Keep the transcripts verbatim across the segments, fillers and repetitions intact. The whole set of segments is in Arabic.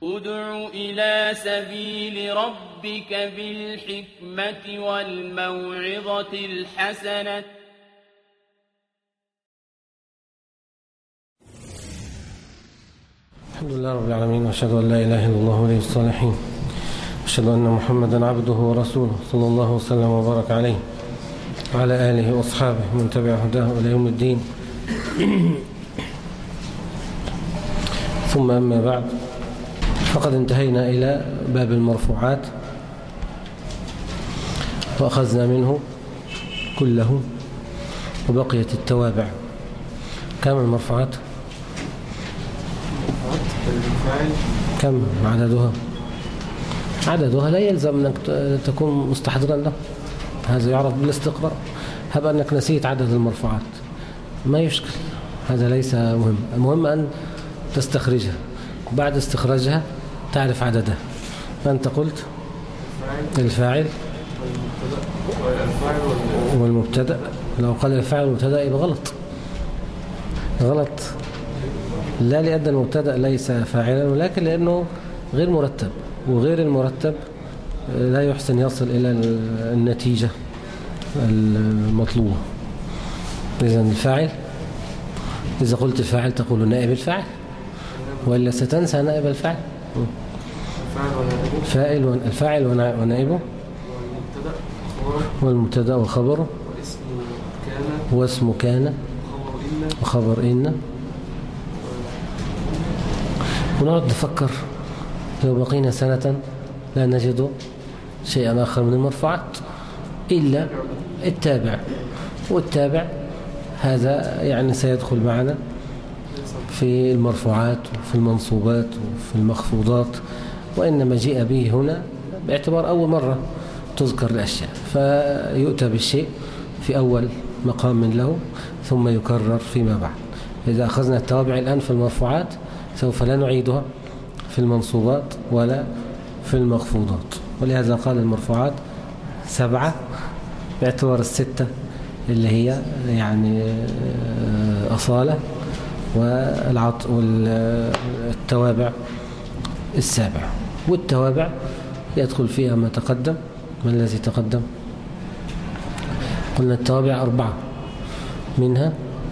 ادع إلى سبيل ربك بالحكمة والموعظة الحسنة الحمد لله رب العالمين، وأشهد أن لا إله إلا الله ولي الصالحين، أشهد أن محمدا عبده ورسوله صلى الله وسلم وبارك عليه وعلى آله وأصحابه من تبع هداه إلى يوم الدين. ثم أما بعد، فقد انتهينا إلى باب المرفوعات وأخذنا منه كله، وبقيت التوابع. كم المرفوعات؟ كم عددها؟ عددها لا يلزم أنك تكون مستحضرا له، هذا يعرف بالاستقراء. هب أنك نسيت عدد المرفوعات ما يشكل، هذا ليس مهم. المهم أن تستخرجها، بعد استخراجها تعرف عددها. فأنت قلت الفاعل والمبتدأ. لو قال الفاعل والمبتدأ يبقى غلط غلط لا لأن المبتدأ ليس فاعلا، ولكن لأنه غير مرتب، وغير المرتب لا يحسن يصل إلى النتيجة المطلوبة. إذن الفاعل، إذا قلت الفاعل تقول نائب الفاعل، وإلا ستنسى نائب الفاعل. فاعل الفاعل ونائبه والمبتدأ وخبره واسم كان وخبر إن. ونقعد نفكر، لو بقينا سنة لا نجد شيئا آخر من المرفوعات إلا التابع، والتابع هذا يعني سيدخل معنا في المرفوعات وفي المنصوبات وفي المخفوضات، وإنما جاء به هنا باعتبار أول مرة تذكر الأشياء، فيؤتى بالشيء في أول مقام له ثم يكرر فيما بعد. إذا أخذنا التوابع الآن في المرفوعات سوف لا نعيدها في المنصوبات ولا في المخفوضات، ولهذا قال المرفوعات سبعة باعتبار الستة اللي هي يعني أصالة، والعط والتوابع السابع. والتوابع يدخل فيها ما تقدم. ما الذي تقدم؟ قلنا التوابع أربعة، منها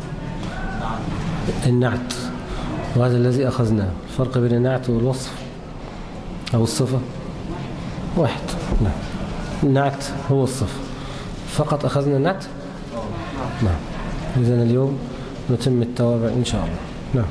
النعت، وهذا الذي أخذناه. الفرق بين النعت والوصف أو الصفة واحد. نعم، النعت هو الصفة فقط. أخذنا النعت. نعم. إذن اليوم نتم التوابع إن شاء الله. نعم.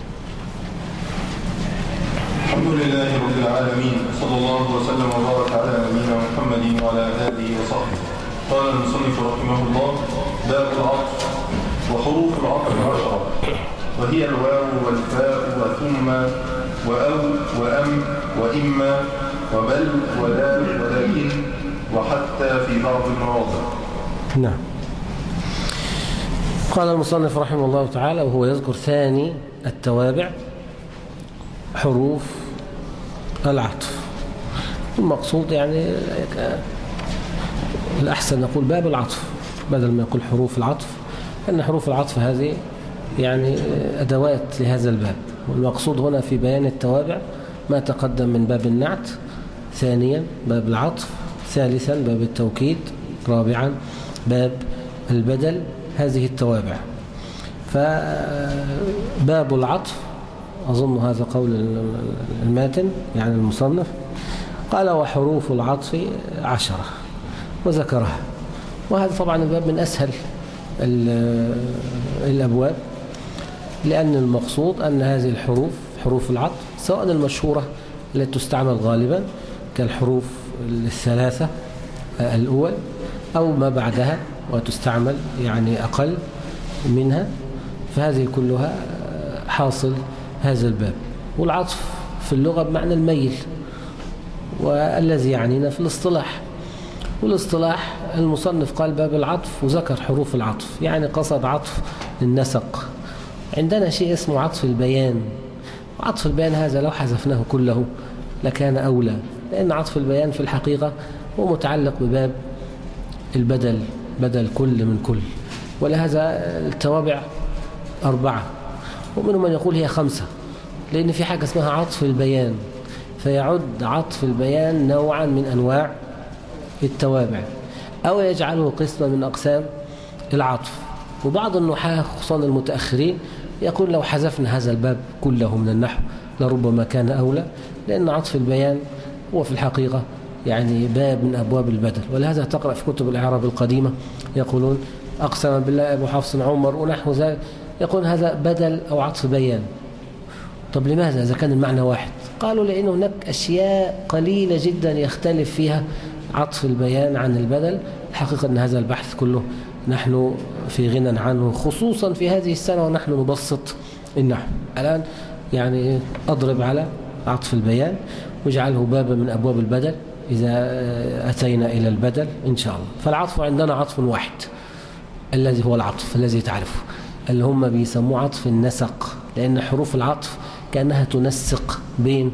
الحمد لله رب العالمين، صلى الله وسلم وبارك على نبينا محمد وعلى آله وصحبه. قال المصنف رحمه الله: باب العطف. وحروف العطف عشرة، وهي الواو والفاء وثم وأو وأم وإما وبل ولا ولكن وحتى في بعض المواضع. نعم. قال المصنف رحمه الله تعالى وهو يذكر ثاني التوابع حروف العطف. المقصود يعني الأحسن نقول باب العطف بدل ما يقول حروف العطف، أن حروف العطف هذه يعني أدوات لهذا الباب. والمقصود هنا في بيان التوابع ما تقدم من باب النعت، ثانيا باب العطف، ثالثا باب التوكيد، رابعا باب البدل. هذه التوابع. فباب العطف أظن هذا قول الماتن يعني المصنف، قال وحروف العطف عشرة وذكرها. وهذا طبعا الباب من أسهل الأبواب، لأن المقصود أن هذه الحروف حروف العطف سواء المشهورة التي تستعمل غالبا كالحروف الثلاثة الأول أو ما بعدها وتستعمل يعني أقل منها، فهذه كلها حاصل هذا الباب. والعطف في اللغة بمعنى الميل، والذي يعنينا في الاصطلاح. والاصطلاح المصنف قال باب العطف وذكر حروف العطف، يعني قصد عطف النسق. عندنا شيء اسمه عطف البيان. عطف البيان هذا لو حذفناه كله لكان أولى، لأن عطف البيان في الحقيقة هو متعلق بباب البدل، بدل كل من كل. ولهذا التوابع أربعة، ومنهم من يقول هي خمسة، لأن في حاجة اسمها عطف البيان. فيعد عطف البيان نوعا من أنواع التوابع، أو يجعله قسما من أقسام العطف. وبعض النحاة خصوصا المتأخرين يقول لو حذفنا هذا الباب كله من النحو لربما كان أولى، لأن عطف البيان هو في الحقيقة يعني باب من أبواب البدل. ولهذا تقرأ في كتب الإعراب القديمة يقولون أقسم بالله أبو حفص عمر ونحو ذلك، يقول هذا بدل أو عطف بيان. طب لماذا إذا كان المعنى واحد؟ قالوا لأن هناك أشياء قليلة جدا يختلف فيها عطف البيان عن البدل. الحقيقة أن هذا البحث كله نحن في غنى عنه، خصوصا في هذه السنة ونحن نبسط النحو. الآن يعني أضرب على عطف البيان واجعله بابا من أبواب البدل إذا أتينا إلى البدل إن شاء الله. فالعطف عندنا عطف واحد الذي هو العطف الذي تعرفه، اللي هم بيسموه عطف النسق، لأن حروف العطف كأنها تنسق بين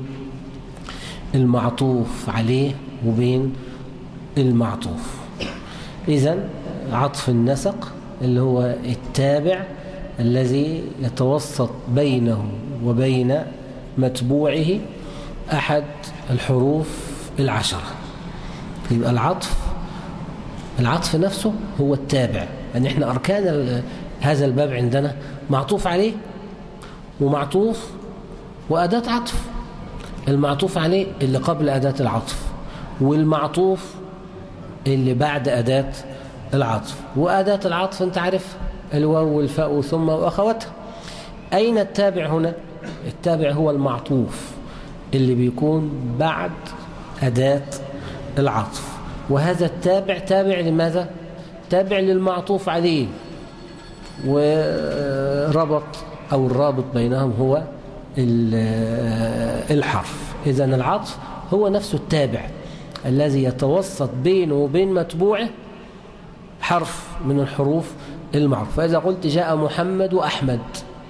المعطوف عليه وبين المعطوف. إذن عطف النسق اللي هو التابع الذي يتوسط بينه وبين متبوعه أحد الحروف العشرة. يبقى العطف العطف نفسه هو التابع، يعني احنا أركان هذا الباب عندنا معطوف عليه ومعطوف وأداة عطف. المعطوف عليه اللي قبل أداة العطف، والمعطوف اللي بعد أداة العطف. وأداة العطف أنت عارف الواو والفاء ثم وأخواتها. أين التابع هنا؟ التابع هو المعطوف اللي بيكون بعد أداة العطف، وهذا التابع تابع لماذا؟ تابع للمعطوف عليه، وربط أو الرابط بينهم هو الحرف. إذن العطف هو نفسه التابع الذي يتوسط بينه وبين متبوعه حرف من الحروف المعروفة. فإذا قلت جاء محمد وأحمد،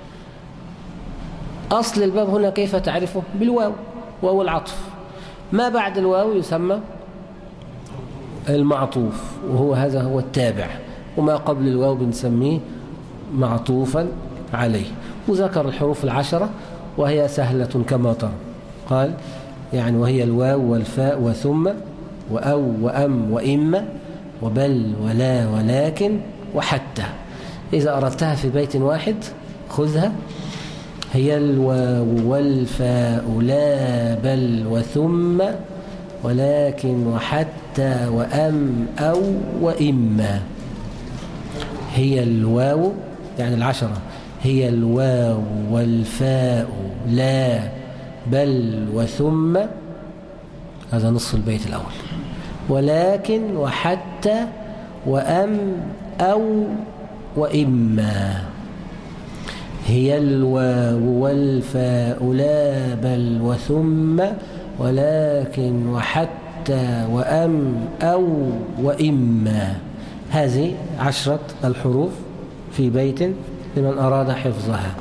أصل الباب هنا كيف تعرفه؟ بالواو، واو العطف. ما بعد الواو يسمى المعطوف، وهو هذا هو التابع، وما قبل الواو بنسميه معطوفا عليه. وذكر الحروف العشرة وهي سهلة كما ترى، قال يعني وهي الواو والفاء وثم وأو وأم وإما وبل ولا ولكن وحتى. إذا أردتها في بيت واحد خذها، هي الواو والفاء لا بل وثم ولكن وحتى وأم أو وإما. هي الواو يعني العشرة، هي الواو والفاء لا بل وثم، هذا نصف البيت الأول، ولكن وحتى وأم أو وإما. هي الواو والفاء لا بل وثم ولكن وحتى وأم أو وإما. هذه عشرة الحروف في بيت لمن أراد حفظها.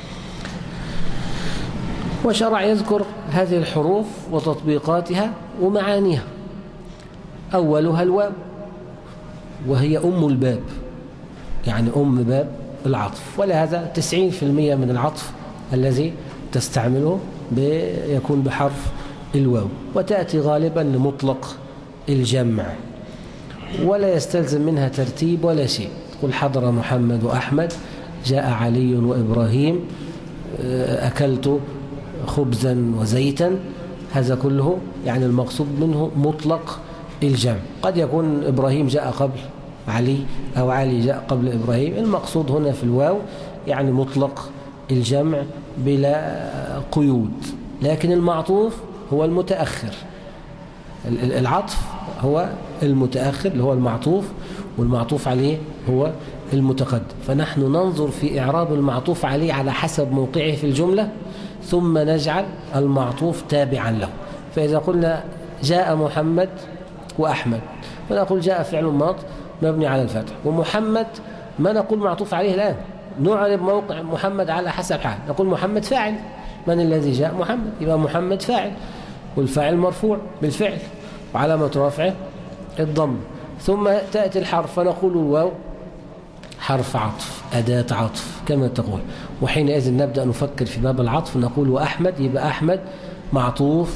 وشرع يذكر هذه الحروف وتطبيقاتها ومعانيها. أولها الواو، وهي أم الباب، يعني أم باب العطف. ولهذا تسعين في المئة من العطف الذي تستعمله يكون بحرف الواو، وتأتي غالبا لمطلق الجمع، ولا يستلزم منها ترتيب ولا شيء. تقول حضر محمد وأحمد، جاء علي وإبراهيم، أكلت خبزا وزيتا. هذا كله يعني المقصود منه مطلق الجمع. قد يكون إبراهيم جاء قبل علي أو علي جاء قبل إبراهيم. المقصود هنا في الواو يعني مطلق الجمع بلا قيود. لكن المعطوف هو المتأخر، العطف هو المتأخر اللي هو المعطوف، والمعطوف عليه هو المتقدم. فنحن ننظر في إعراب المعطوف عليه على حسب موقعه في الجملة، ثم نجعل المعطوف تابعا له. فإذا قلنا جاء محمد وأحمد، فنقول جاء فعل ماض مبني على الفتح، ومحمد ما نقول معطوف عليه الآن، نعرب موقع محمد على حسب حال. نقول محمد فاعل، من الذي جاء؟ محمد، يبقى محمد فاعل، والفاعل مرفوع بالفعل وعلامة رفعه الضم. ثم تأتي الحرف فنقول الواو حرف عطف، أداة عطف كما تقول. وحينئذ نبدأ نفكر في باب العطف، نقول وأحمد، يبقى أحمد معطوف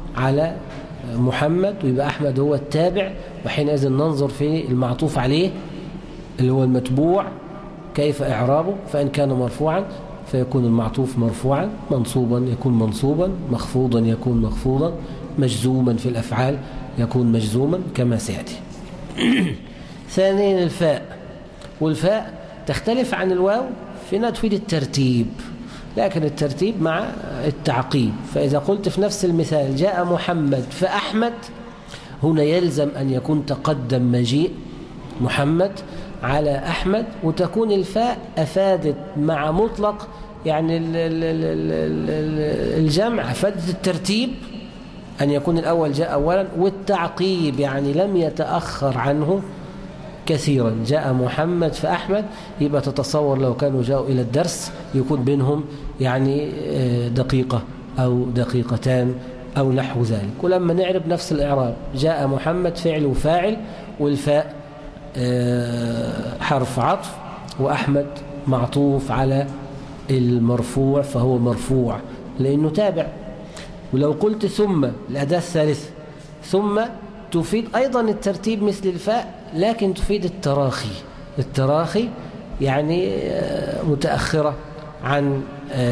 على محمد ويبقى أحمد هو التابع، وحينئذ ننظر في المعطوف عليه اللي هو المتبوع كيف إعرابه. فإن كان مرفوعا فيكون المعطوف مرفوعا، منصوبا يكون منصوبا، مخفوضا يكون مخفوضا، مجزوما في الأفعال يكون مجزوما كما سيأتي. ثانيا الفاء، والفاء تختلف عن الواو في أنها تفيد الترتيب، لكن الترتيب مع التعقيب. فإذا قلت في نفس المثال جاء محمد فأحمد، هنا يلزم أن يكون تقدم مجيء محمد على أحمد، وتكون الفاء أفادت مع مطلق يعني الجمع أفادت الترتيب أن يكون الأول جاء أولا، والتعقيب يعني لم يتأخر عنه كثيرا. جاء محمد فأحمد، يبقى تتصور لو كانوا جاءوا إلى الدرس يكون بينهم يعني دقيقة أو دقيقتان أو نحو ذلك. ولما نعرب نفس الإعراب جاء محمد فعل وفاعل، والفاء حرف عطف، وأحمد معطوف على المرفوع فهو مرفوع لأنه تابع. ولو قلت ثم الأداة الثالثة، ثم تفيد أيضا الترتيب مثل الفاء، لكن تفيد التراخي. التراخي يعني متأخرة عن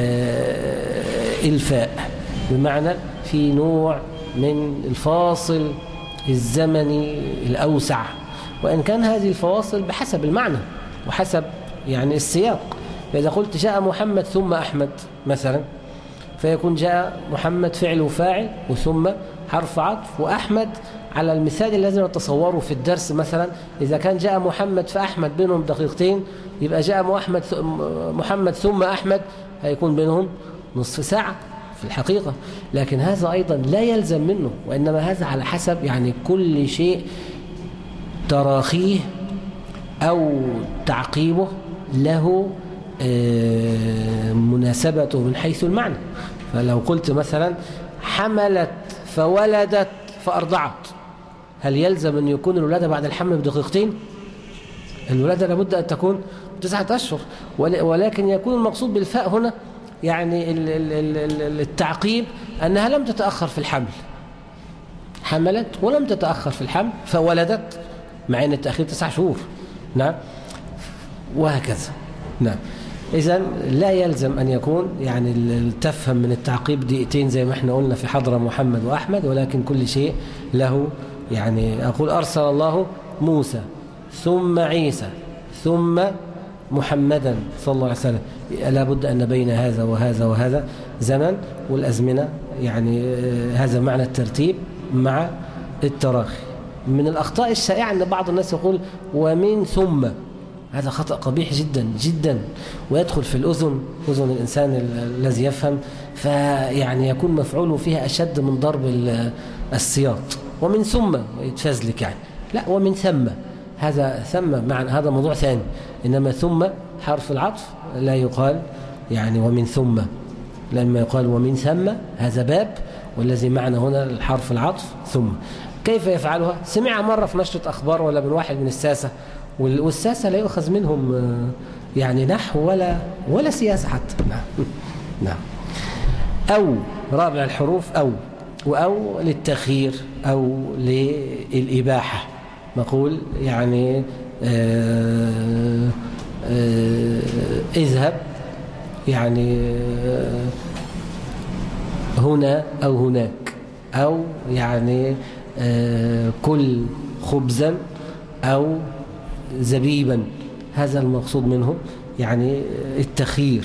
الفاء، بمعنى في نوع من الفاصل الزمني الأوسع، وإن كان هذه الفواصل بحسب المعنى وحسب يعني السياق. فإذا قلت جاء محمد ثم أحمد مثلا، فيكون جاء محمد فعل وفاعل وثم حرف عطف، وأحمد على المثال الذي نتصوره في الدرس مثلا إذا كان جاء محمد فأحمد بينهم دقيقتين، يبقى جاء محمد محمد ثم أحمد هيكون بينهم نصف ساعة في الحقيقة. لكن هذا أيضا لا يلزم منه، وإنما هذا على حسب يعني كل شيء تراخيه أو تعقيبه له مناسبته من حيث المعنى. فلو قلت مثلا حملت فولدت فأرضعت، هل يلزم أن يكون الولادة بعد الحمل بدقيقتين؟ الولادة لابد أن تكون تسعة أشهر، ولكن يكون المقصود بالفاء هنا يعني التعقيب أنها لم تتأخر في الحمل، حملت ولم تتأخر في الحمل فولدت، مع أن التأخير تسع شهور. نعم، وهكذا. نعم، إذن لا يلزم أن يكون يعني تفهم من التعقيب دقيقتين زي ما احنا قلنا في حضرة محمد وأحمد، ولكن كل شيء له يعني. أقول أرسل الله موسى ثم عيسى ثم محمدا صلى الله عليه وسلم، لا بد أن بين هذا وهذا وهذا زمن، والأزمنة يعني هذا معنى الترتيب مع التراخي. من الأخطاء الشائعة أن بعض الناس يقول ومن ثم، هذا خطأ قبيح جدا جدا، ويدخل في الأذن، أذن الإنسان الذي يفهم، فيعني يكون مفعوله فيها أشد من ضرب السياط. ومن ثم يتفزلك يعني، لا، ومن ثم، هذا ثم معنى هذا موضوع ثاني، إنما ثم حرف العطف لا يقال يعني ومن ثم، لما يقال ومن ثم هذا باب، والذي معنى هنا الحرف العطف ثم. كيف يفعلها؟ سمع مرة في نشرة أخبار ولا من واحد من الساسة، والساسة لا يؤخذ منهم يعني نحو ولا ولا سياسة حتى. نعم. نعم. أو رابع الحروف أو، وأو للتخيير أو للإباحة. نقول يعني آآ آآ اذهب يعني هنا أو هناك، أو يعني كل خبزا أو زبيبا، هذا المقصود منه يعني التخيير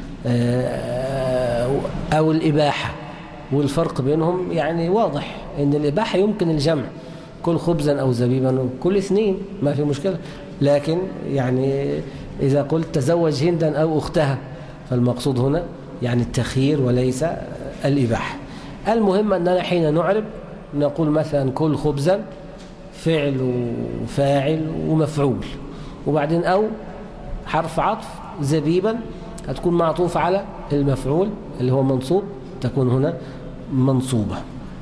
أو الإباحة. والفرق بينهم يعني واضح، إن الإباحة يمكن الجمع، كل خبزا أو زبيبا كل اثنين ما في مشكلة، لكن يعني إذا قلت تزوج هندا أو أختها فالمقصود هنا يعني التخيير وليس الإباحة. المهم أننا حين نعرب نقول مثلا كل خبزا فعل وفاعل ومفعول، وبعدين أو حرف عطف، زبيبا هتكون معطوف على المفعول اللي هو منصوب، تكون هنا منصوبة.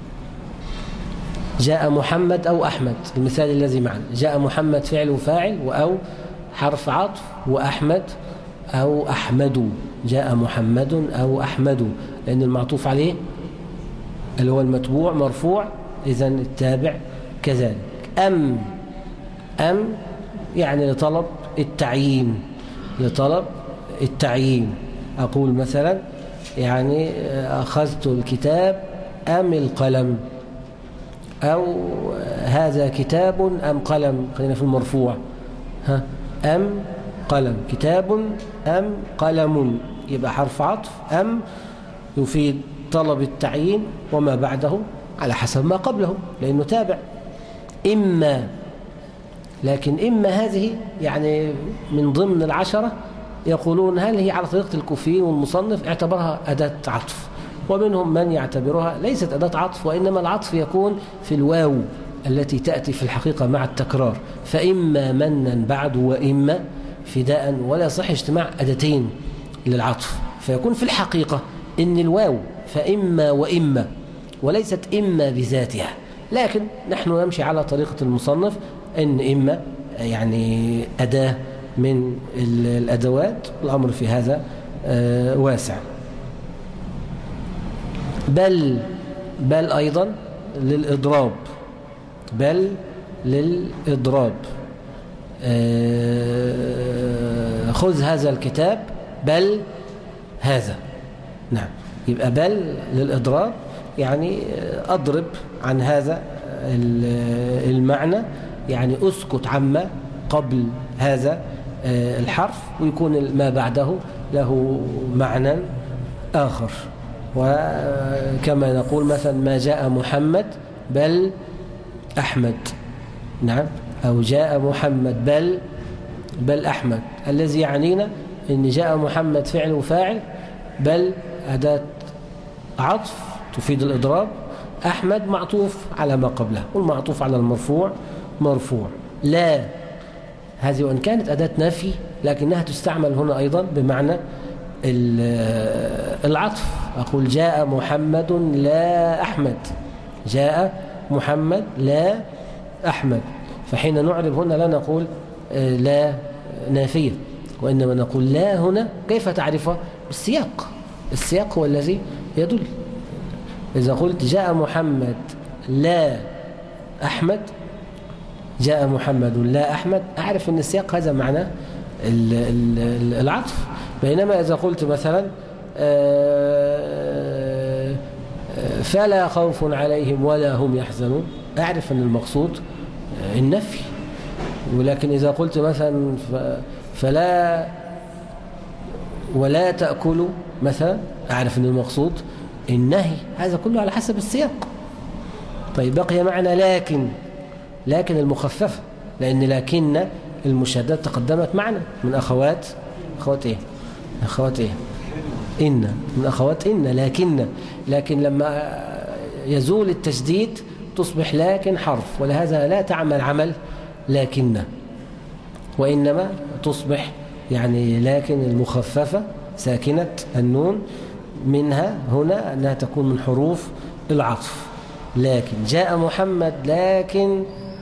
جاء محمد أو أحمد، المثال الذي معنا جاء محمد فعل وفاعل، وأو حرف عطف، وأحمد أو أحمد، جاء محمد أو أحمد، لأن المعطوف عليه اللي هو المتبوع مرفوع، إذن التابع كذلك. أم أم يعني لطلب التعيين، لطلب التعيين. أقول مثلا يعني أخذت الكتاب أم القلم، أو هذا كتاب أم قلم، خلينا في المرفوع. ها أم قلم، كتاب أم قلم، يبقى حرف عطف. أم يفيد طلب التعيين وما بعده على حسب ما قبله لأنه تابع. إما، لكن إما هذه يعني من ضمن العشرة يقولون هل هي على طريقة الكوفيين والمصنف اعتبرها أداة عطف، ومنهم من يعتبرها ليست أداة عطف، وإنما العطف يكون في الواو التي تأتي في الحقيقة مع التكرار. فإما منا بعد وإما فداء، ولا يصح اجتماع أداتين للعطف، فيكون في الحقيقة إن الواو فإما وإما، وليست إما بذاتها. لكن نحن نمشي على طريقة المصنف إن إما يعني أداة من الأدوات، الأمر في هذا واسع. بل بل أيضا للإضراب، بل للإضراب. خذ هذا الكتاب بل هذا. نعم، يبقى بل للإضراب، يعني أضرب عن هذا المعنى، يعني أسكت عما قبل هذا الحرف، ويكون ما بعده له معنى آخر. وكما نقول مثلا ما جاء محمد بل أحمد. نعم، أو جاء محمد بل بل أحمد. الذي يعنينا إن جاء محمد فعل وفاعل، بل أداة عطف تفيد الإضراب، أحمد معطوف على ما قبله، والمعطوف على المرفوع مرفوع. لا، هذه وإن كانت أداة نفي لكنها تستعمل هنا أيضا بمعنى العطف. أقول جاء محمد لا أحمد، جاء محمد لا أحمد. فحين نعرب هنا لا نقول لا نافية، وإنما نقول لا هنا كيف تعرفها؟ بالسياق، السياق هو الذي يدل. إذا قلت جاء محمد لا أحمد، جاء محمد لا أحمد، أعرف أن السياق هذا معنى العطف. بينما إذا قلت مثلا فلا خوف عليهم ولا هم يحزنون، أعرف أن المقصود النفي. ولكن إذا قلت مثلا فلا ولا تأكلوا مثلا، أعرف أن المقصود النهي. هذا كله على حسب السياق. طيب بقي معنا لكن، لكن المخففة، لأن لكن المشددة تقدمت معنا من أخوات أخوات إيه؟ أخوات إيه؟ إن، من أخوات إن. لكن لكن لما يزول التشديد تصبح لكن حرف، ولهذا لا تعمل عمل لكن، وإنما تصبح يعني لكن المخففة ساكنة النون، منها هنا أنها تكون من حروف العطف. لكن جاء محمد لكن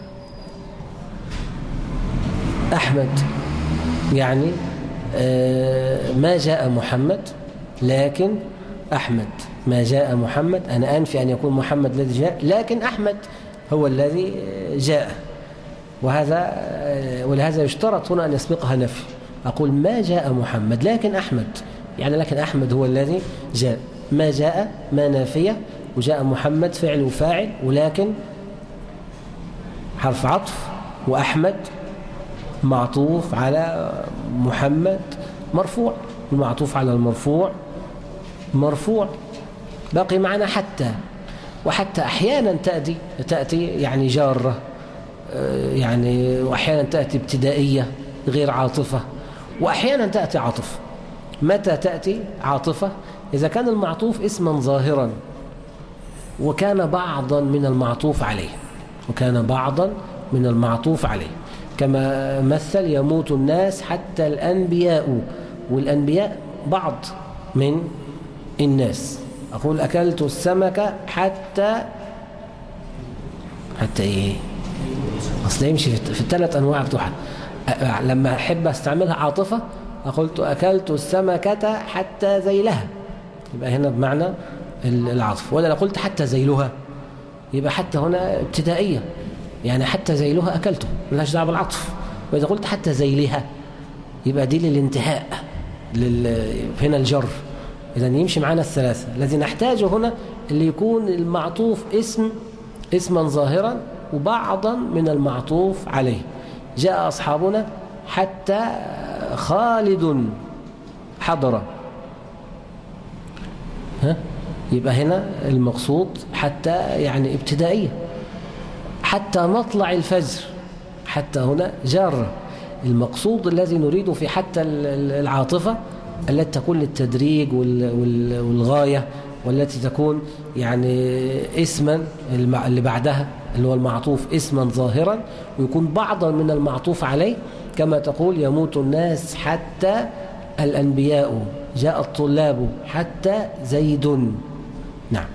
أحمد، يعني ما جاء محمد لكن أحمد. ما جاء محمد، أنا أنفي أن يكون محمد الذي جاء، لكن أحمد هو الذي جاء. وهذا ولهذا يشترط هنا أن يسبقها نفي. أقول ما جاء محمد لكن أحمد، يعني لكن أحمد هو الذي جاء. ما جاء ما نافية، وجاء محمد فعل وفاعل، ولكن حرف عطف، وأحمد معطوف على محمد مرفوع، المعطوف على المرفوع مرفوع. باقي معنا حتى، وحتى أحيانا تأتي تأتي يعني جارة، يعني وأحيانا تأتي ابتدائية غير عاطفة، وأحيانا تأتي عاطفة. متى تأتي عاطفة؟ إذا كان المعطوف اسما ظاهرا وكان بعضا من المعطوف عليه، وكان بعضا من المعطوف عليه، كما مثل يموت الناس حتى الأنبياء، والأنبياء بعض من الناس. أقول أكلت السمك حتى حتى إيه؟ أصلا يمشي في الثلاث أنواع بتوعها. لما أحب أستعملها عاطفة أقول أكلت السمكة حتى ذيلها، يبقى هنا بمعنى العطف. ولا لو قلت حتى ذيلها يبقى حتى هنا ابتدائية، يعني حتى ذيلها أكلته ملهاش دعوة بالعطف. وإذا قلت حتى ذيلها يبقى دي للانتهاء، لل... هنا الجر. إذا يمشي معنا الثلاثة. الذي نحتاجه هنا اللي يكون المعطوف اسم اسما ظاهرا وبعضا من المعطوف عليه. جاء أصحابنا حتى خالد حضر، ها؟ يبقى هنا المقصود حتى يعني ابتدائية. حتى مطلع الفجر، حتى هنا جارة. المقصود الذي نريده في حتى العاطفة التي تكون للتدريج والغاية، والتي تكون يعني اسما اللي بعدها اللي هو المعطوف اسما ظاهرا، ويكون بعضا من المعطوف عليه، كما تقول يموت الناس حتى الأنبياء، جاء الطلاب حتى زيد. نعم.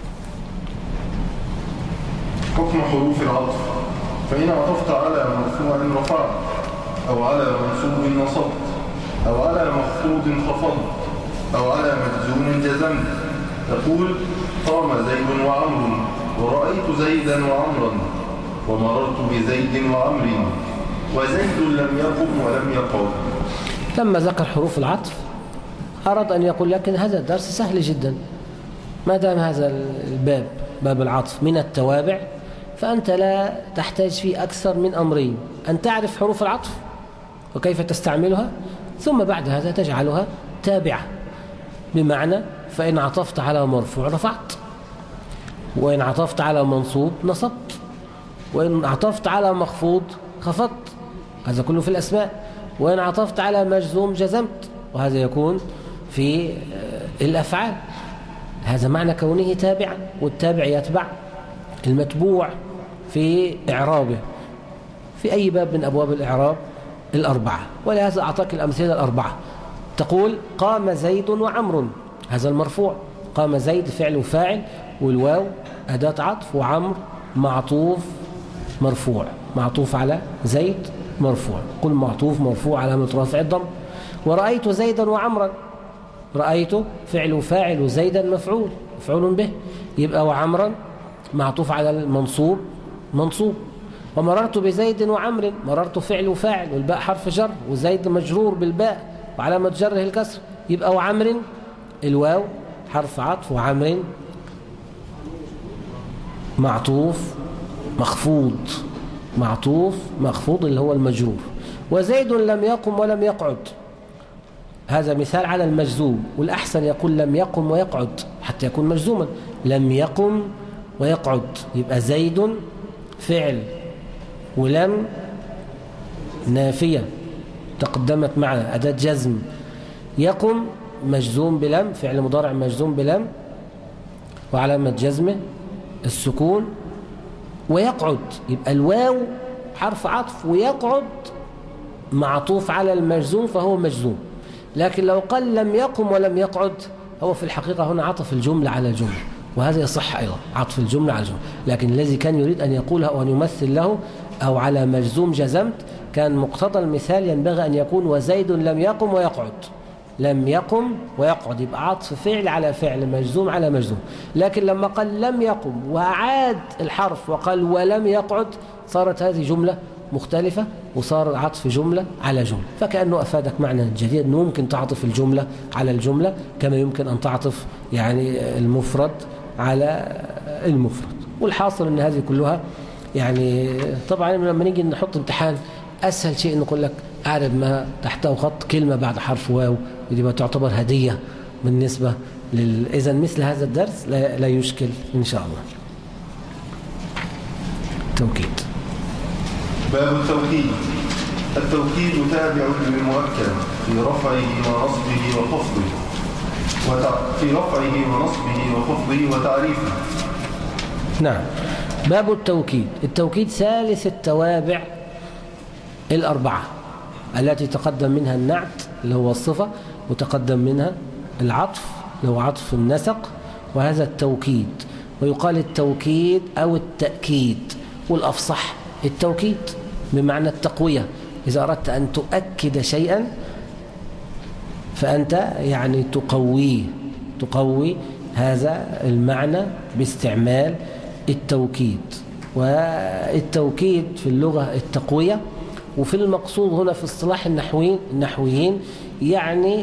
حكم حروف العطف: فإن عطفت على مرفوع رفعت، أو على منصوب نصبت، أو على مخفوض خفضت، أو على مجزوم جزمت. تقول قام زيد وعمر، ورأيت زيدا وعمرا، ومررت بزيد وعمر، وزيد لم يقم ولم يقعد. لما ذكر حروف العطف أراد أن يقول لكن هذا الدرس سهل جدا، ما دام هذا الباب باب العطف من التوابع، فأنت لا تحتاج فيه أكثر من أمرين: أن تعرف حروف العطف وكيف تستعملها، ثم بعد هذا تجعلها تابعة. بمعنى فإن عطفت على مرفوع رفعت، وإن عطفت على منصوب نصبت، وإن عطفت على مخفوض خفضت، هذا كله في الأسماء. وإن عطفت على مجزوم جزمت، وهذا يكون في الأفعال. هذا معنى كونه تابعا، والتابع يتبع المتبوع في إعرابه في أي باب من أبواب الإعراب الأربعة. ولهذا أعطاك الأمثلة الأربعة. تقول قام زيد وعمر، هذا المرفوع. قام زيد فعل وفاعل، والواو أداة عطف، وعمر معطوف مرفوع، معطوف على زيد مرفوع. قل معطوف مرفوع علامة رفع الضم. ورأيت زيدا وعمرا، رأيت فعل وفاعل، وزيدا مفعول مفعول به، يبقى وعمرا معطوف على المنصوب منصوب. ومررت بزيد وعمر، مررت فعل وفاعل، والباء حرف جر، وزيد مجرور بالباء وعلامة جره الكسر، يبقى وعمر الواو حرف عطف، وعمر معطوف مخفوض معطوف مخفوض اللي هو المجرور. وزيد لم يقم ولم يقعد، هذا مثال على المجزوم، والأحسن يقول لم يقم ويقعد حتى يكون مجزوما. لم يقم ويقعد، يبقى زيد فعل، ولم نافية تقدمت معنا أداة جزم. يقم مجزوم بلم، فعل مضارع مجزوم بلم، وعلامة جزمه السكون. ويقعد يبقى الواو حرف عطف، ويقعد معطوف على المجزوم فهو مجزوم. لكن لو قال لم يقم ولم يقعد، هو في الحقيقة هنا عطف الجملة على الجملة، وهذا يصح أيضا عطف الجملة على الجملة. لكن الذي كان يريد أن يقولها أو أن يمثل له أو على مجزوم جزمت، كان مقتضى المثال ينبغي أن يكون وزيد لم يقم ويقعد. لم يقم ويقعد يبقى عطف فعل على فعل، مجزوم على مجزوم. لكن لما قال لم يقم وأعاد الحرف وقال ولم يقعد، صارت هذه جملة مختلفة، وصار عطف جملة على جملة. فكأنه أفادك معنى جديد، أنه ممكن تعطف الجملة على الجملة، كما يمكن أن تعطف يعني المفرد على المفرد. والحاصل أن هذه كلها يعني طبعا لما نيجي نحط امتحان، أسهل شيء نقول لك أعرب ما تحته خط كلمة بعد حرف واو، ودي تعتبر هدية بالنسبة لل... إذا مثل هذا الدرس لا, لا يشكل إن شاء الله. توكيد. باب التوكيد. التوكيد تابع للمؤكد في رفعه ونصبه وخفضه وتع... في رفعه ونصبه وخفضه وتعريفه. نعم. باب التوكيد. التوكيد ثالث التوابع الأربعة التي تقدم منها النعت اللي هو الصفة، وتقدم منها العطف اللي هو عطف النسق، وهذا التوكيد. ويقال التوكيد أو التأكيد، والأفصح التوكيد بمعنى التقوية. إذا أردت أن تؤكد شيئا فأنت يعني تقويه، تقوي هذا المعنى باستعمال التوكيد. والتوكيد في اللغة التقوية، وفي المقصود هنا في اصطلاح النحويين النحويين يعني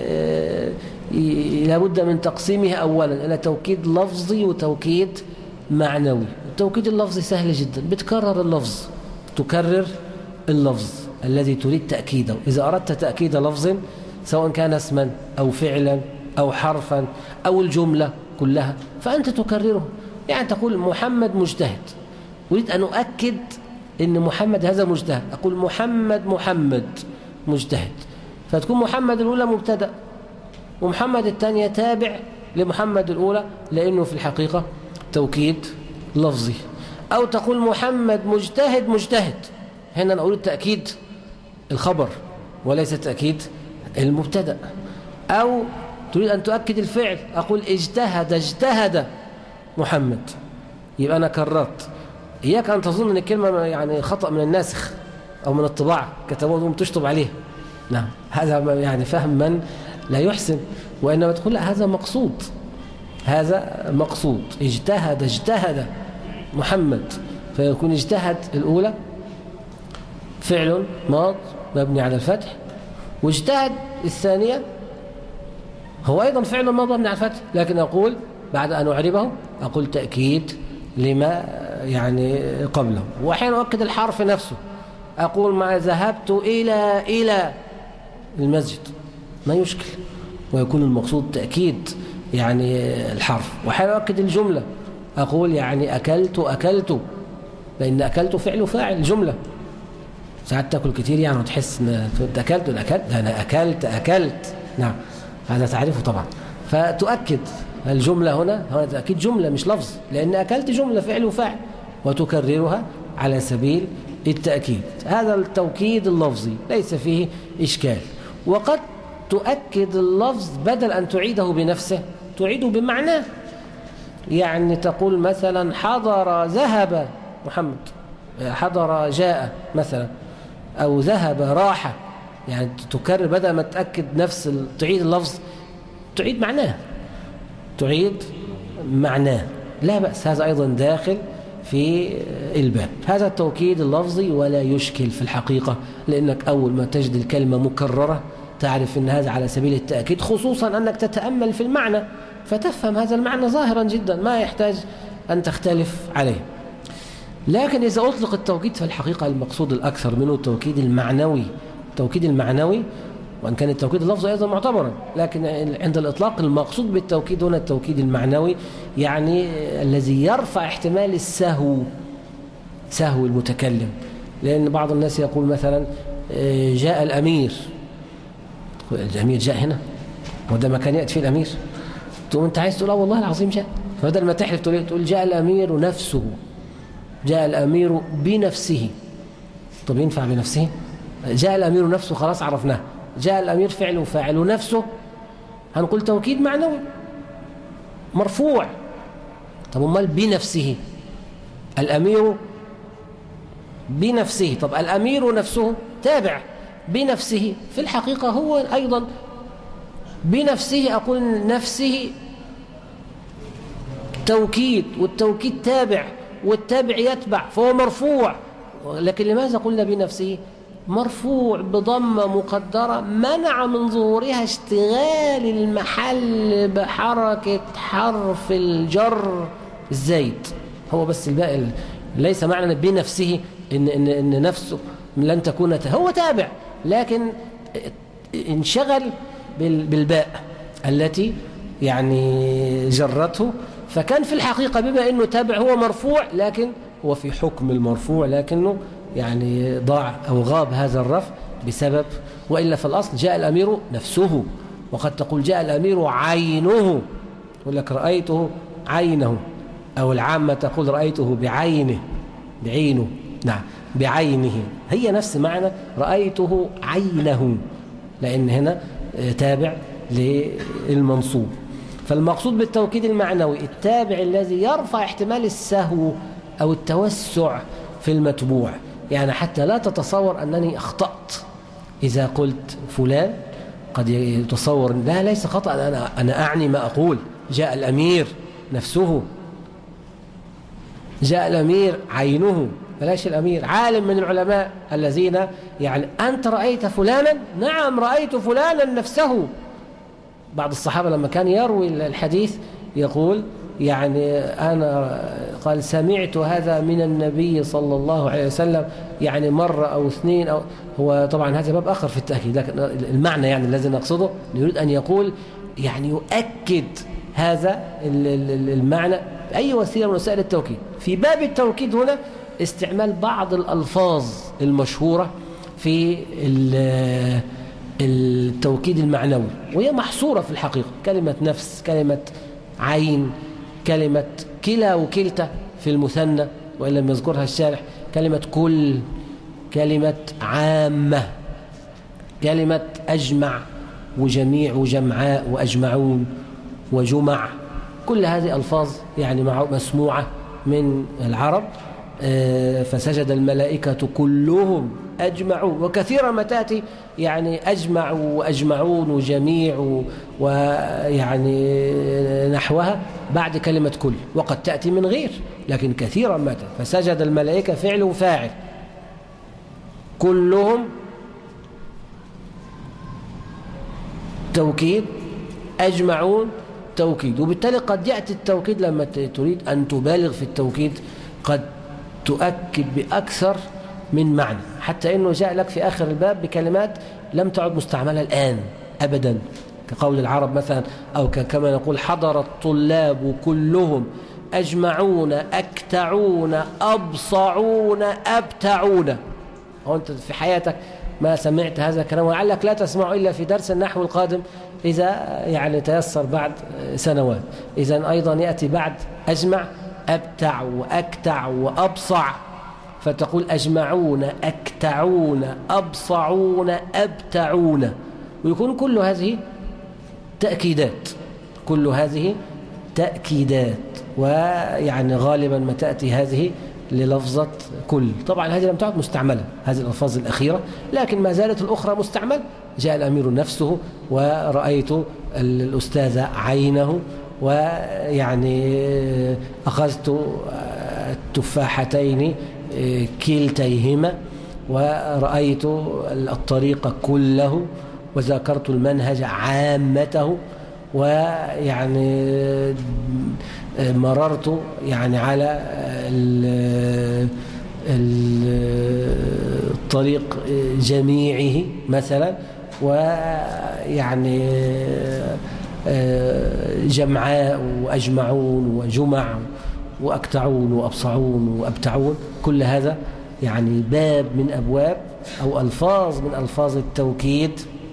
لابد من تقسيمها أولا إلى توكيد لفظي وتوكيد معنوي. التوكيد اللفظي سهل جدا، بتكرر اللفظ، تكرر اللفظ الذي تريد تأكيده. إذا أردت تأكيد لفظ سواء كان اسما أو فعلا أو حرفا أو الجملة كلها فأنت تكرره. يعني تقول محمد مجتهد، أريد أن أؤكد إن محمد هذا مجتهد، أقول محمد محمد مجتهد، فتكون محمد الأولى مبتدأ ومحمد الثانية تابع لمحمد الأولى، لأنه في الحقيقة توكيد لفظي. أو تقول محمد مجتهد مجتهد، هنا أنا أريد تأكيد الخبر وليس تأكيد المبتدأ. أو تريد أن تؤكد الفعل، أقول اجتهد اجتهد محمد، يبقى أنا كررت. إياك أن تظن أن الكلمة يعني خطأ من الناسخ أو من الطباعة كتبوه وتشطب عليه، نعم، هذا يعني فهم من لا يحسن، وإنما تقول لا هذا مقصود، هذا مقصود. اجتهد اجتهد محمد، فيكون اجتهد الأولى فعل ماض مبني على الفتح، واجتهد الثانية هو أيضا فعل ماض مبني على الفتح، لكن أقول بعد أن أعربه أقول تأكيد لما يعني قبله. وأحيانا أؤكد الحرف نفسه، أقول ما ذهبت إلى إلى المسجد، ما يشكل، ويكون المقصود تأكيد يعني الحرف. وأحيانا أؤكد الجملة، أقول يعني أكلت أكلت، لأن أكلت فعل فاعل جملة. ساعات تأكل كتير يعني وتحس أن أكلت أكلت أنا أكلت أكلت، نعم هذا تعرفه طبعا. فتؤكد الجملة هنا، هنا تأكيد جملة مش لفظ، لأن أكلت جملة فعل وفاعل، وتكررها على سبيل التأكيد. هذا التوكيد اللفظي ليس فيه إشكال. وقد تؤكد اللفظ بدل أن تعيده بنفسه، تعيده بمعناه. يعني تقول مثلا حضر ذهب محمد، حضر جاء مثلا، أو ذهب راح، يعني تكرر بدل ما تأكد نفس تعيد اللفظ تعيد معناه، تعيد معناه، لا بأس، هذا أيضا داخل في الباب. هذا التوكيد اللفظي ولا يشكل في الحقيقة، لأنك أول ما تجد الكلمة مكررة تعرف أن هذا على سبيل التأكيد، خصوصا أنك تتأمل في المعنى فتفهم هذا المعنى ظاهرا جدا، ما يحتاج أن تختلف عليه. لكن إذا أطلق التوكيد في الحقيقة المقصود الأكثر منه التوكيد المعنوي. التوكيد المعنوي، وأن كان التوكيد اللفظي أيضا معتبرا، لكن عند الإطلاق المقصود بالتوكيد هنا التوكيد المعنوي، يعني الذي يرفع احتمال السهو، سهو المتكلم. لأن بعض الناس يقول مثلا جاء الأمير، الأمير جاء هنا وده مكان يأتي فيه الأمير، تقول أنت عايز تقول اه والله العظيم جاء، فبدل ما تحلف تقول جاء الأمير نفسه، جاء الأمير بنفسه. طب ينفع بنفسه؟ جاء الأمير نفسه خلاص عرفناه، جاء الأمير فعل وفاعل نفسه، هنقول توكيد معنوي مرفوع. طب امال بنفسه، الأمير بنفسه، طب الأمير نفسه تابع بنفسه، في الحقيقة هو أيضا بنفسه، أقول نفسه توكيد، والتوكيد تابع والتابع يتبع، فهو مرفوع. لكن لماذا قلنا بنفسه؟ مرفوع بضمة مقدرة منع من ظهورها اشتغال المحل بحركة حرف الجر الزايد، هو بس الباقي ليس معنى بنفسه إن, إن, إن نفسه لن تكون، هو تابع لكن انشغل بالباء التي يعني جرته، فكان في الحقيقة بما أنه تابع هو مرفوع، لكن هو في حكم المرفوع، لكنه يعني ضاع أو غاب هذا الرفع بسبب، وإلا في الأصل جاء الأمير نفسه. وقد تقول جاء الأمير عينه، يقول لك رأيته عينه، أو العامة تقول رأيته بعينه، بعينه، نعم بعينه، هي نفس معنى رأيته عينه، لأن هنا تابع للمنصوب. فالمقصود بالتوكيد المعنوي التابع الذي يرفع احتمال السهو أو التوسع في المتبوع، يعني حتى لا تتصور أنني أخطأت إذا قلت فلان، قد يتصور لا ليس خطأ، أنا, أنا أعني ما أقول، جاء الأمير نفسه، جاء الأمير عينه، بلاش الأمير، عالم من العلماء الذين يعني أنت رأيت فلانا؟ نعم رأيت فلانا نفسه. بعض الصحابة لما كان يروي الحديث يقول يعني أنا قال سمعت هذا من النبي صلى الله عليه وسلم يعني مرة أو اثنين أو هو طبعا هذا باب آخر في التأكيد، لكن المعنى يعني الذي نقصده يريد أن يقول يعني يؤكد هذا المعنى بأي وسيلة من وسائل التوكيد. في باب التوكيد هنا استعمال بعض الألفاظ المشهورة في التوكيد المعنوي، وهي محصورة في الحقيقة، كلمة نفس، كلمة عين، كلمة كلا وكلتا في المثنى وإن لم يذكرها الشارح، كلمة كل، كلمة عامة، كلمة أجمع وجميع وجمعاء وأجمعون وجمع، كل هذه ألفاظ يعني مسموعة من العرب. فسجد الملائكة كلهم أجمعون، وكثيرا ما تأتي يعني أجمع وأجمعون وجميع ويعني نحوها بعد كلمة كل، وقد تأتي من غير، لكن كثيرا ما تأتي. فسجد الملائكة فعل وفاعل، كلهم توكيد، أجمعون توكيد. وبالتالي قد يأتي التوكيد لما تريد أن تبالغ في التوكيد قد تؤكد بأكثر من معنى، حتى إنه جاء لك في آخر الباب بكلمات لم تعد مستعملة الآن أبدا، كقول العرب مثلا، أو كما نقول حضر الطلاب كلهم أجمعون أكتعون أبصعون أبتعون. هو أنت في حياتك ما سمعت هذا الكلام، ولعلك لا تسمعه إلا في درس النحو القادم إذا يعني تيسر بعد سنوات. إذن أيضا يأتي بعد أجمع أبتع وأكتع وأبصع، فتقول أجمعون أكتعون أبصعون أبتعون، ويكون كل هذه تأكيدات، كل هذه تأكيدات. ويعني غالبا ما تأتي هذه للفظة كل، طبعا هذه لم تعد مستعملة هذه الألفاظ الأخيرة، لكن ما زالت الأخرى مستعمل. جاء الأمير نفسه، ورأيت الأستاذ عينه، ويعني أخذت التفاحتين كلتيهما، ورأيت الطريق كله، وذكرت المنهج عامته، ويعني مررت يعني على الطريق جميعه مثلا، ويعني جمعاء وأجمعون وجمع وأكتعون وأبصعون وأبتعون. كل هذا يعني باب من أبواب أو ألفاظ من ألفاظ التوكيد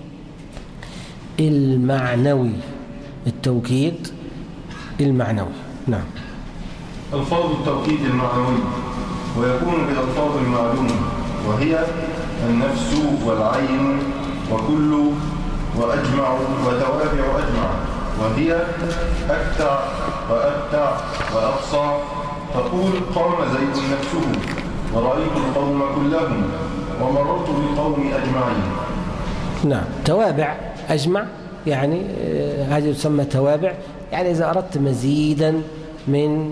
المعنوي، التوكيد المعنوي. نعم. ألفاظ التوكيد المعنوي، ويكون بالألفاظ المعلومة، وهي النفس والعين وكل وأجمع وتوابع أجمع، وهي أكتع وأبتع وأبصع. تقول قام زيد نفسه، ورأيت القوم كلهم، ومررت بالقوم أجمعين. نعم. توابع أجمع يعني هذه تسمى توابع، يعني إذا أردت مزيدا من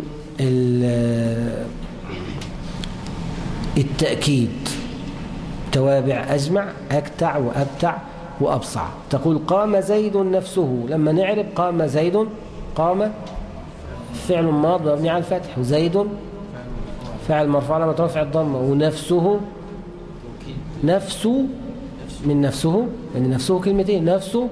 التأكيد، توابع أجمع أكتع وأبتع وأبصع. تقول قام زيد نفسه، لما نعرف قام زيد، قام فعل ماض مبني على الفتح، وزيد فعل مرفوع على رفع الضمة، ونفسه نفسه من نفسه، يعني نفسه كلمتين، نفسه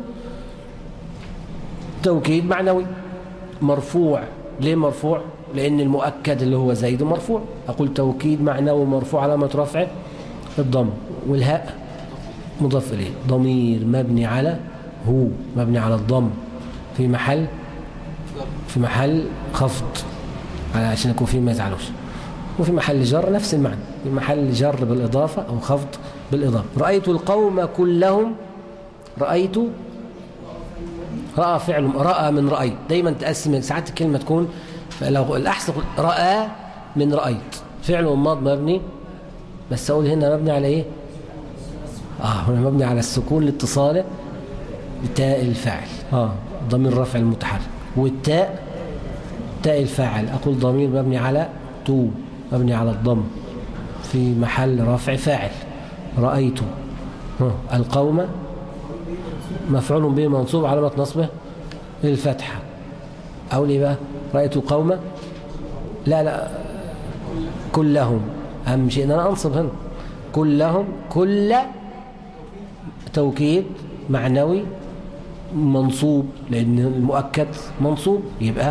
توكيد معنوي مرفوع. ليه مرفوع؟ لأن المؤكد اللي هو زيد مرفوع. أقول توكيد معنوي مرفوع علامة رفعه الضم، والهاء مضاف إليه، ضمير مبني على هو، مبني على الضم، في محل في محل خفض عشان يكون فيه ما يزعلوش، وفي محل جر نفس المعنى، في محل جر بالإضافة أو خفض بالإضافة. رأيت القوم كلهم، رأيت رأى فعل، رأى من رأيت، دايما تقسم ساعات الكلمة تكون، لو الأحسن رأى من رأيت، فعل ماض مبني، بس أقول هنا مبني على إيه؟ آه هنا مبني على السكون لاتصاله بتاء الفاعل، آه ضمير رفع المتحرك. والتاء تاء الفاعل أقول ضمير مبني على تو مبني على الضم في محل رفع فاعل. رأيت القوم مفعول به منصوب علامة نصبه الفتحة. أقول إيه بقى؟ رأيت القوم لا لا كلهم، أهم شيء أن أنا أنصب هنا كلهم، كل توكيد معنوي منصوب لأن المؤكد منصوب يبقى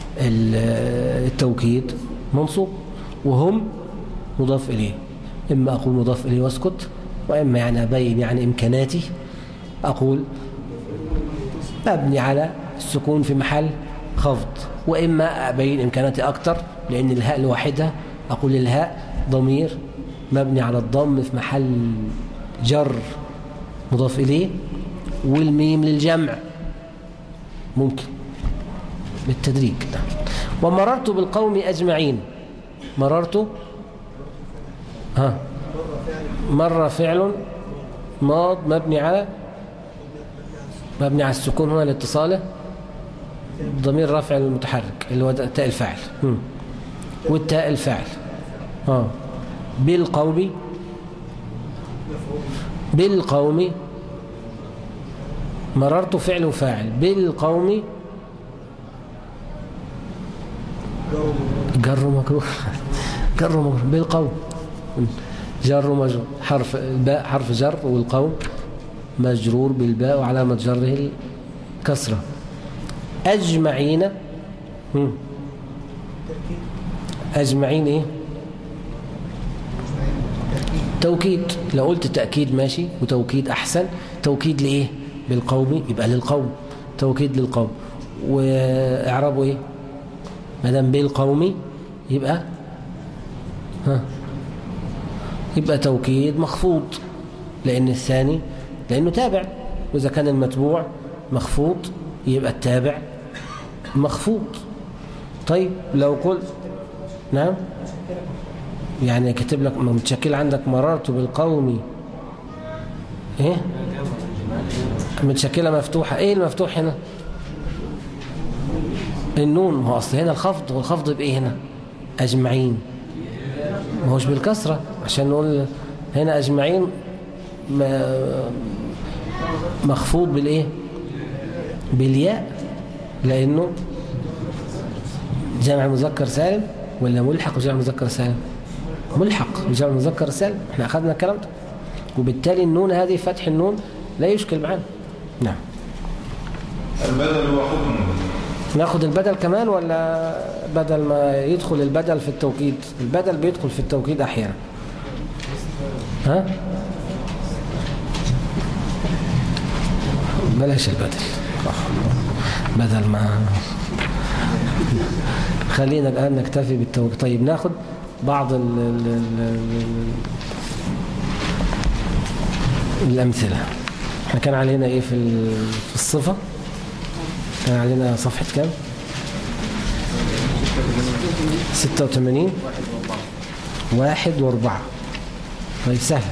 التوكيد منصوب. وهم مضاف إليه، إما أقول مضاف إليه واسكت، وإما يعني أبين يعني إمكاناتي أقول مبني على السكون في محل خفض، وإما أبين إمكاناتي أكتر لأن الهاء لوحدها أقول الهاء ضمير مبني على الضم في محل جر مضاف إليه، والميم للجمع ممكن بالتدريج. ومررت بالقوم أجمعين. مررت ها مر فعل ماض مبني على مبني على السكون هنا لاتصاله ضمير رفع المتحرك اللي هو تاء الفاعل، والتاء الفاعل اه بالقوم بالقوم مررت فعل وفاعل بالقوم جر مجرور جر مجرور بالقوم جر مجرور حرف الباء حرف جر، والقوم مجرور بالباء وعلامة جره الكسرة. أجمعين أجمعين إيه توكيد. لو قلت تأكيد ماشي وتوكيد أحسن. توكيد لإيه؟ بالقوم يبقى للقوم، توكيد للقوم. وإعرابه إيه؟ مادام بالقوم يبقى ها يبقى توكيد مخفوض لأن الثاني لأنه تابع، وإذا كان المتبوع مخفوض يبقى التابع مخفوض. طيب لو قلت نعم يعني كتب لك متشكل عندك مررت بالقوم ايه متشكلة مفتوحة. ايه المفتوح هنا؟ النون. هو اصل هنا الخفض، والخفض بايه هنا؟ اجمعين، ما هوش بالكسرة عشان نقول هنا اجمعين مخفوض بالايه؟ بالياء لانه جمع مذكر سالم ولا ملحق بجمع مذكر سالم؟ ملحق بجمع مذكر سالم، احنا اخذنا الكلام ده، وبالتالي النون هذه فتح النون لا يشكل معنا. نعم. البدل هو حكم. ناخد البدل كمان ولا بدل ما يدخل البدل في التوكيد؟ البدل بيدخل في التوكيد احيانا. ها بلاش البدل بدل ما خلينا الآن نكتفي بالتوكيد. طيب ناخد بعض ال ال ال الأمثلة. احنا كان علينا ايه في في الصفة؟ كان علينا صفحة كام؟ ستة وثمانين واحد واربعة. طيب سهل.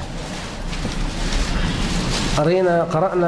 قرينا قرأنا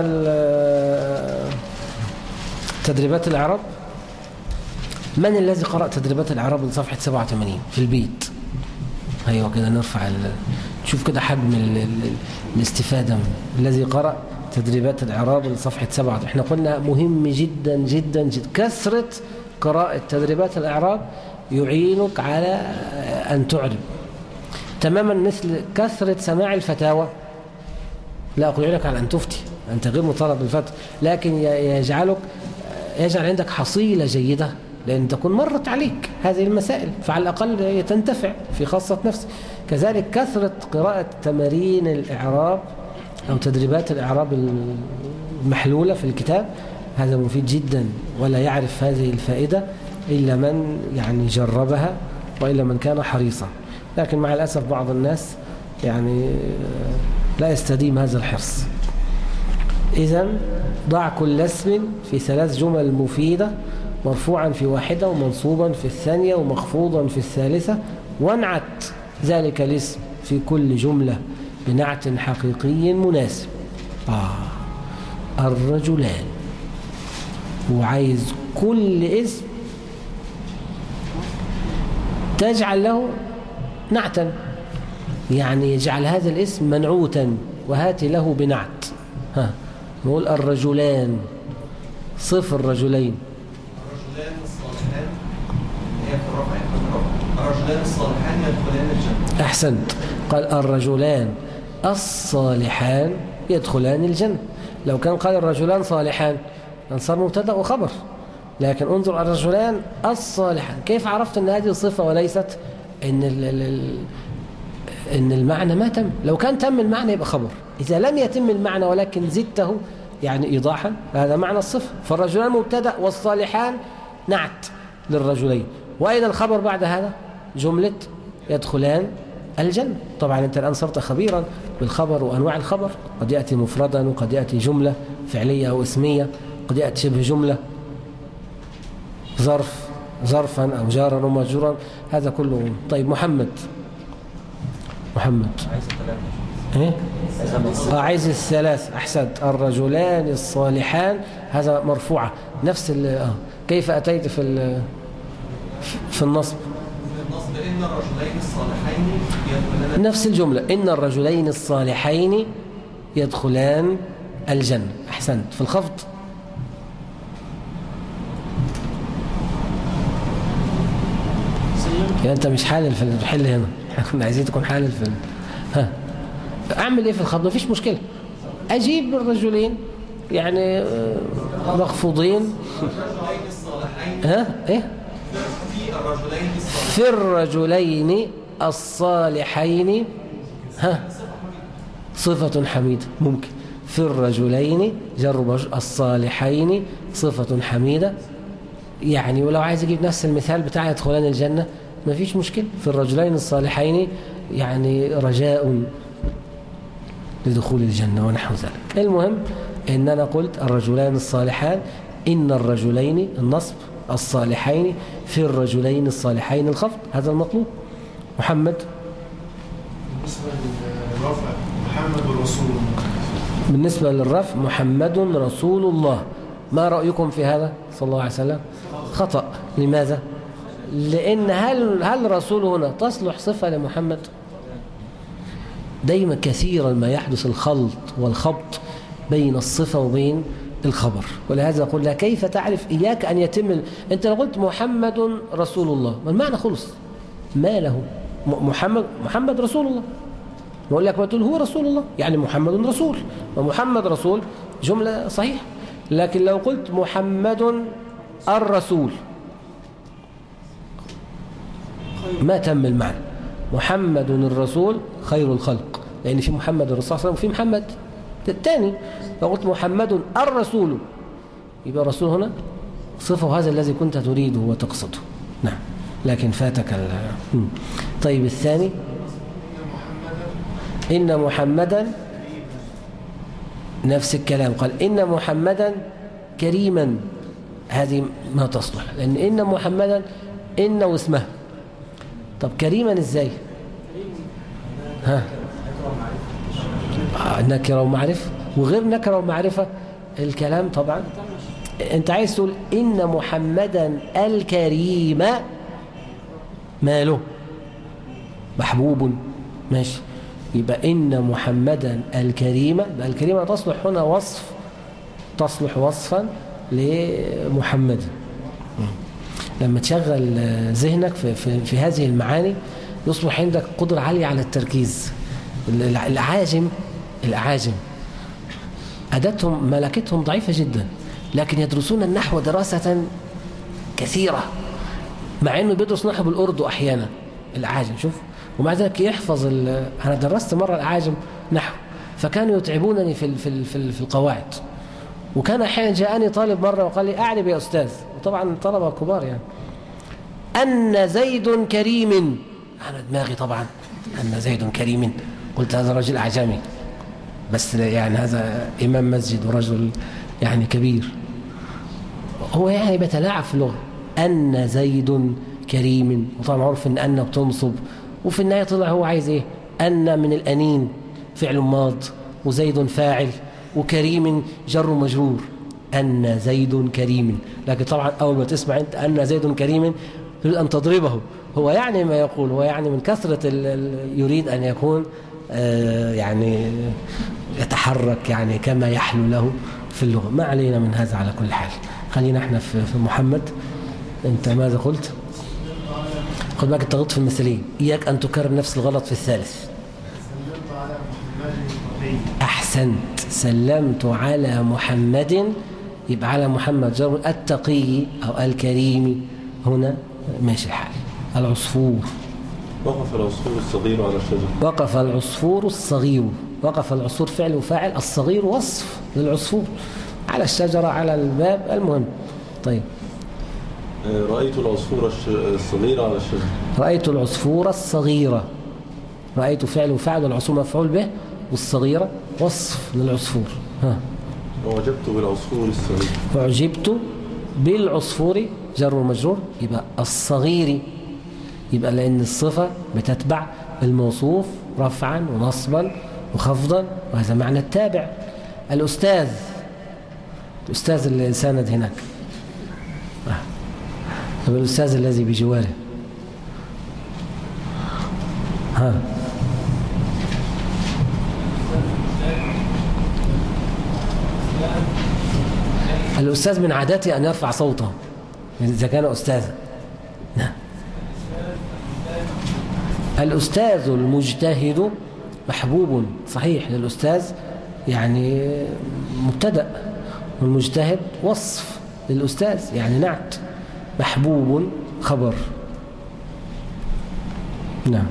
تدريبات الإعراب. من الذي قرأ تدريبات الإعراب لصفحة سبعة وثمانين في البيت؟ ايوه كده نرفع نشوف كده حجم ال ال الاستفادة. الذي قرأ تدريبات الإعراب لصفحة سبعة. احنا قلنا مهم جدا جدا جدا كثرة قراءة تدريبات الإعراب يعينك على أن تعرب تماما مثل كثرة سماع الفتاوى. لا أقول لك على أن تفتي، أنت غير مطالب بالفتوى، لكن يجعلك يجعل عندك حصيلة جيدة لأن تكون مرت عليك هذه المسائل، فعلى الأقل تنتفع في خاصة نفسك. كذلك كثرة قراءة تمارين الإعراب أو تدريبات الإعراب المحلولة في الكتاب هذا مفيد جدا، ولا يعرف هذه الفائدة إلا من يعني جربها وإلا من كان حريصا. لكن مع الأسف بعض الناس يعني لا يستديم هذا الحرص. إذن ضع كل اسم في ثلاث جمل مفيدة مرفوعا في واحدة ومنصوبا في الثانية ومخفوضا في الثالثة، وانعت ذلك الاسم في كل جملة بنعت حقيقي مناسب. آه الرجلان وعايز كل اسم تجعل له نعتا، يعني يجعل هذا الاسم منعوتا وهات له بنعت. ها نقول الرجلان، صف الرجلين. الرجلان الصالحان هي في الرفع الرجلان الصالحان يدخلان الجنة. أحسنت. قال الرجلان الصالحان يدخلان الجنة. لو كان قال الرجلان صالحان كان صار مبتدأ وخبر، لكن انظر الرجلان الصالحان. كيف عرفت أن هذه صفة وليست إن ال ال إن المعنى ما تم؟ لو كان تم المعنى يبقى خبر، إذا لم يتم المعنى ولكن زدته يعني إيضاحا هذا معنى الصفة. فالرجلان مبتدأ والصالحان نعت للرجلين، وأين الخبر بعد هذا؟ جملة يدخلان الجنة. طبعا أنت الآن صرت خبيرا بالخبر وأنواع الخبر، قد يأتي مفردا وقد يأتي جملة فعلية أو اسمية، قد يأتي شبه جملة، ظرف ظرفا أو جارا ومجرورا، هذا كله. طيب محمد محمد ايه آه عايز الثلاث. احسنت. الرجلان الصالحان هذا مرفوعه نفس اه كيف اتيت في في النصب؟ النصب ان الرجلين الصالحين يدخلان نفس الجمله، ان الرجلين الصالحين يدخلان الجنه. احسنت. في الخفض يعني انت مش حالل في الحل هنا، احنا كنا عايزين تكون حالل في ها اعمل ايه في الخفض؟ مفيش مشكله، اجيب الرجلين يعني مخفوضين. ها ايه في الرجلين الصالحين ها صفة حميدة. ممكن في الرجلين جر الصالحين صفة حميدة يعني. ولو عايز اجيب نفس المثال بتاع يدخلان الجنة مفيش مشكلة. في الرجلين الصالحين يعني رجاء لدخول الجنة ونحو ذلك. المهم ان انا قلت الرجلان الصالحان، ان الرجلين النصب، الصالحين في الرجلين الصالحين الخفض، هذا المطلوب. محمد بالنسبة للرفع محمد رسول الله. بالنسبة للرفع محمد رسول الله. ما رأيكم في هذا صلى الله عليه وسلم؟ خطأ. لماذا؟ لأن هل هل رسول هنا تصلح صفة لمحمد؟ دايما كثيرا ما يحدث الخلط والخبط بين الصفة وبين الخبر، ولهذا قلنا كيف تعرف؟ إياك أن يتم. أنت لو قلت محمد رسول الله ما المعنى؟ خلص ما له محمد محمد رسول الله. نقول لك ما تقول هو رسول الله يعني محمد رسول، ومحمد رسول جملة صحيح. لكن لو قلت محمد الرسول ما تم المعنى. محمد الرسول خير الخلق، لأن في محمد الرسول صلى الله عليه وسلم وفي محمد الثاني. لو قلت محمد الرسول يبقى الرسول هنا صفه هذا الذي كنت تريده وتقصده. نعم لكن فاتك ال... طيب الثاني إن محمدا نفس الكلام. قال إن محمدا كريما، هذه ما تصلح، لأن إن محمدا إن واسمه. طب كريما إزاي؟ ها نكرة ومعرفة وغير نكرة ومعرفة الكلام. طبعا أنت عايز تقول إن محمدا الكريم ماله محبوب، ماشي. يبقى إن محمدا الكريم، الكريمة تصلح هنا وصف، تصلح وصفا لمحمد. لما تشغل ذهنك في, في, في هذه المعاني يصبح عندك قدرة عالية على التركيز. الأعاجم الأعاجم أداتهم ملكتهم ضعيفة جدا، لكن يدرسون النحو دراسة كثيرة، مع أنه بيدرس نحو بالأردو أحيانا الأعاجم. شوف، ومع ذلك يحفظ. أنا درست مرة الأعاجم نحو فكانوا يتعبونني في في في, في القواعد. وكان أحيانا جاءني طالب مرة وقال لي أعرب يا أستاذ، وطبعا طلبة كبار يعني، أن زيد كريم. أنا دماغي طبعا أن زيد كريم، قلت هذا رجل أعجمي، بس يعني هذا إمام مسجد ورجل يعني كبير، هو يعني بيتلاعب في اللغة. أن زيد كريم، وطبعا معروف أن أن بتنصب، وفي النهاية طلع هو عايز إيه؟ أن من الأنين فعل ماض، وزيد فاعل، وكريم جر مجرور. أن زيد كريم. لكن طبعا أول ما تسمع أنت أن زيد كريم تريد أن تضربه. هو يعني ما يقول، هو يعني من كثرة يريد أن يكون يعني يتحرك يعني كما يحلو له في اللغة. ما علينا من هذا على كل حال. خلينا احنا في محمد. أنت ماذا قلت؟ خد بالك أنت غلط في المثلين، إياك أن تكرر نفس الغلط في الثالث. أحسنت، سلمت على محمد، يبقى على محمد جر التقي أو الكريم، هنا ماشي الحال. العصفور. وقف العصفور الصغير على الشجرة. وقف العصفور الصغير. وقف العصفور فعل وفاعل، الصغير وصف للعصفور، على الشجرة على الباب، المهم. طيب. رأيت العصفور الصغير على الشجرة. رأيت العصفور الصغيرة. رأيت فعل وفاعل، والعصفور مفعول به، والصغيرة وصف للعصفور. ها. أعجبت بالعصفور الصغير. أعجبت بالعصفور جر ومجرور، يبقى الصغير، يبقى لأن الصفة بتتبع الموصوف رفعا ونصبا وخفضا، وهذا معنى التابع. الأستاذ. الأستاذ اللي ساند هناك. طب الأستاذ الذي بجواره. ها. الأستاذ من عادته أن يرفع صوته إذا كان أستاذا. نعم. الأستاذ المجتهد محبوب، صحيح، للأستاذ يعني مبتدأ، والمجتهد وصف للأستاذ يعني نعت. محبوب خبر. نعم.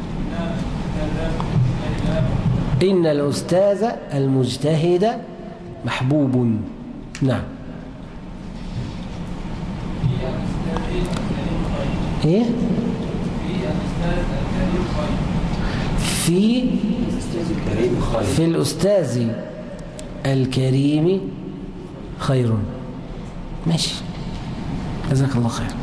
إن الأستاذ المجتهد محبوب. نعم. إيه؟ في في الأستاذ الكريم خير. ماشي، جزاك الله خير.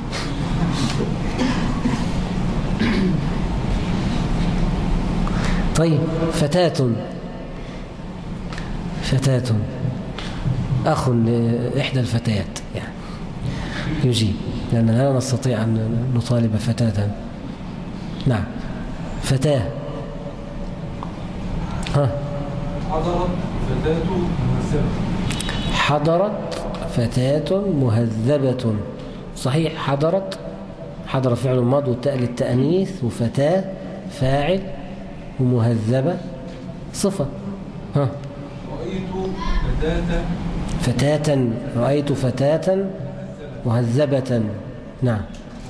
طيب. فتاة. فتاة أخ لإحدى الفتيات يعني يجيب، لأننا لا نستطيع أن نطالب فتاة. نعم. فتاة. ها. حضرت فتاة مهذبة. حضرت فتاة مهذبة، صحيح. حضرت، حضر فعل ماض والتاء للتأنيث، وفتاة فاعل، ومهذبة صفة. ها. رأيت فتاة فتاة. رأيت فتاة مهذبة. نعم.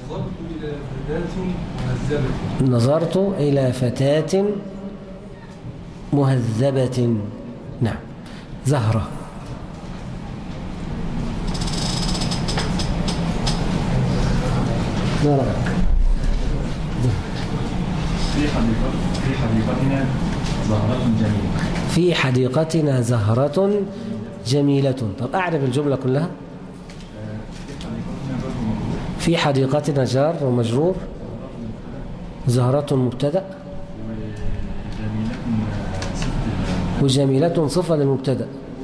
نظرت إلى فتاة نظرت إلى فتاة مهذبة. مهذبة. نعم. زهرة. ما رأيك؟ في في حديقتنا زهرة جميلة. في حديقتنا زهرة جميلة. طب أعرف الجملة كلها. في حديقتنا جار ومجرور، زهرة مبتدأ، وجميلة صفة للمبتدأ.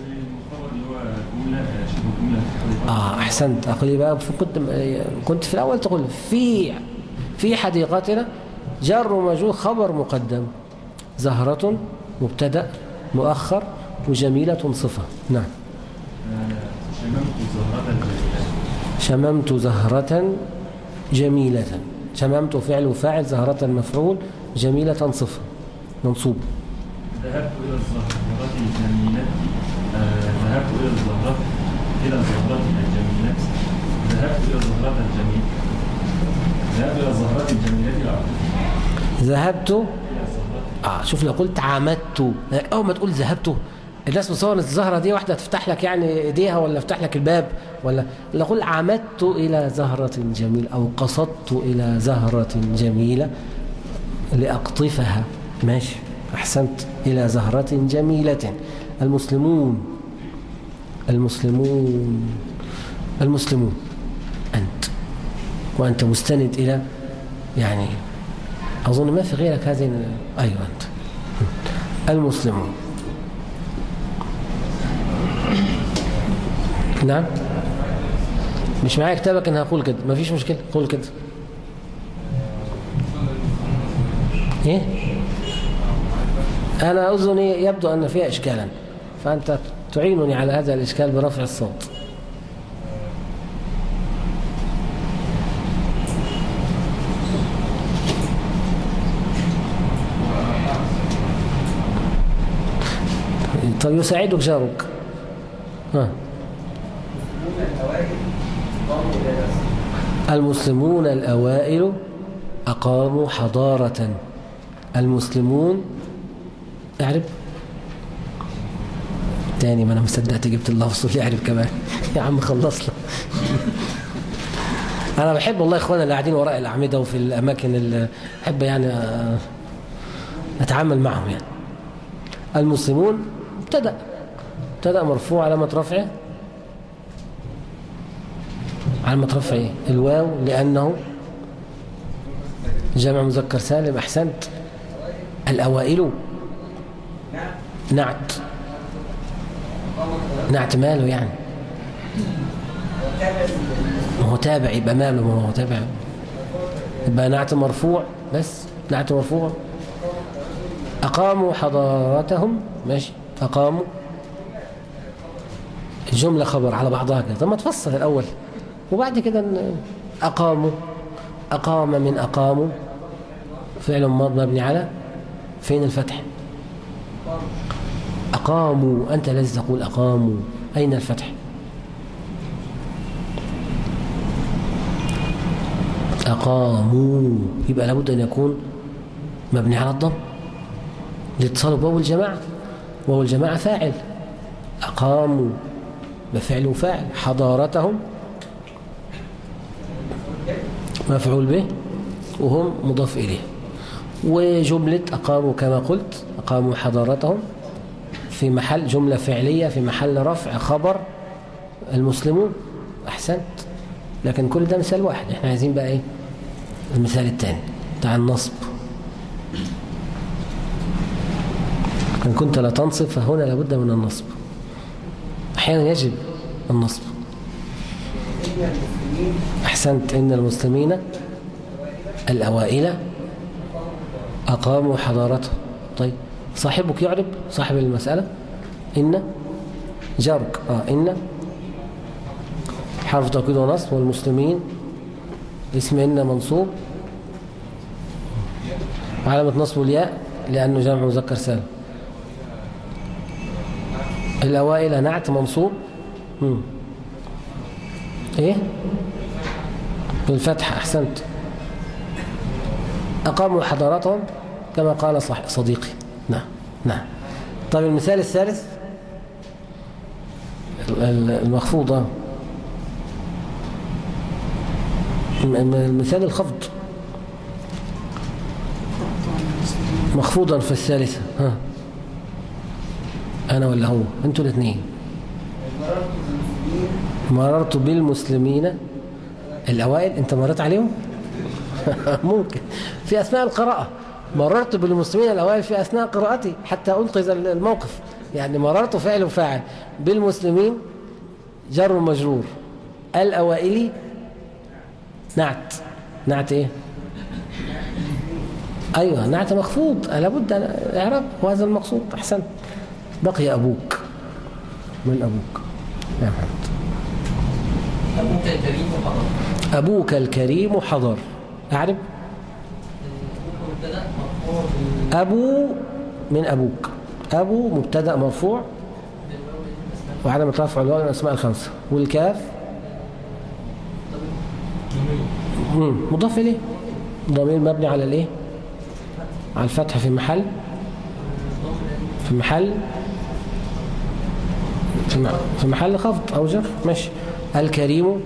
آه أحسنت. أقول بقى كنت كنت في الأول تقول في في حديقتنا جار ومجرور خبر مقدم، زهرة مبتدأ مؤخر، وجميلة صفة. نعم. شممت زهرة جميلة. شممت فعل وفاعل، زهرة مفعول، جميلة صفة منصوب. ذهبت إلى الزهرة الجميلة. ذهبت إلى الزهرة إلى الزهرة الجميلة. ذهبت إلى الزهرة الجميلة. ذهبت إلى الزهرة الجميلة. ذهبت. آه شوف، لو قلت عمدت، أول ما تقول ذهبت الناس مصور الزهرة دي واحدة تفتح لك يعني ايديها، ولا تفتح لك الباب، ولا لو قل عمدت إلى زهرة جميلة، أو قصدت إلى زهرة جميلة لأقطفها. ماشي، أحسنت. إلى زهرة جميلة. المسلمون. المسلمون. المسلمون أنت، وأنت مستند إلى يعني أظن ما في غيرك هذه. أيوة أنت. المسلمون. نعم مش معايا كتابك أنا هقول كده مفيش مشكلة قول كده إيه أنا أظني يبدو أن فيها إشكالا فأنت تعينني على هذا الإشكال برفع الصوت. طيب يساعدك جارك. ها. المسلمون الأوائل أقاموا حضارة. المسلمون اعرب تاني ما أنا مصدقت جبت اللفظ اللي يعرب كمان يا عم خلصنا. أنا بحب والله إخوانا اللي قاعدين وراء الأعمدة وفي الأماكن اللي أحب يعني أتعامل معهم يعني. المسلمون ابتدأ ابتدأ مرفوع علامة رفعه علامة رفعه الواو لأنه جمع مذكر سالم. أحسنت. الأوائل نعت نعت ماله يعني ما هو تابع يبقى ماله ما هو تابع يبقى نعت مرفوع بس نعت مرفوع. أقاموا حضارتهم ماشي أقاموا الجملة خبر على بعضها كده. طب ما تفسر الأول وبعد كده أقاموا أقام من أقاموا فعل ماض مبني على فين الفتح؟ أقاموا أنت لازم تقول أقاموا أين الفتح؟ أقاموا يبقى لابد أن يكون مبني على الضم لاتصال بواو الجماعة. واو الجماعة فاعل أقاموا بفعل وفاعل. حضارتهم مفعول به وهم مضاف إليه. وجملة أقاموا كما قلت أقاموا حضارتهم في محل جملة فعلية في محل رفع خبر المسلمون. أحسنت. لكن كل ده مثال واحد احنا عايزين بقى ايه المثال الثاني بتاع النصب. إن كنت لا تنصب فهنا لابد من النصب. أحيانا يجب النصب. أحسنت. إن المسلمين الأوائل أقاموا حضارتهم. طيب صاحبك يعرب صاحب المسألة إن جارك آه إن حرف توكيد ونصب والمسلمين اسم إن منصوب علامة نصب الياء لأنه جمع مذكر سالم. الأوائل نعت منصوب مم. إيه بالفتح. أحسنت. أقاموا حضارتهم كما قال صديقي. نعم نعم. طيب المثال الثالث المخفوضة المثال الخفض مخفوضا في الثالثة. ها أنا ولا هو أنتوا الاثنين. مررت بالمسلمين الأوائل. أنت مررت عليهم ممكن في أثناء القراءة. مررت بالمسلمين الأوائل في أثناء قراءتي حتى أنقذ الموقف يعني. مررت فعل وفاعل بالمسلمين جر ومجرور. الأوائل نعت نعت إيه أيوة نعت مخفوض لابد أن إعراب وهذا المقصود. أحسن. بقي أبوك. من أبوك يا محمد؟ أبوك الكريم حضر. أبوك الكريم حضر. أعرب أبو من أبوك. أبو مبتدأ مرفوع وعلامة رفعه الواو من الأسماء الخمسة. والكاف مضاف إليه ضمير مبني على الإيه على الفتح في محل في محل في محل خفض أو جر. ماشي. الكريم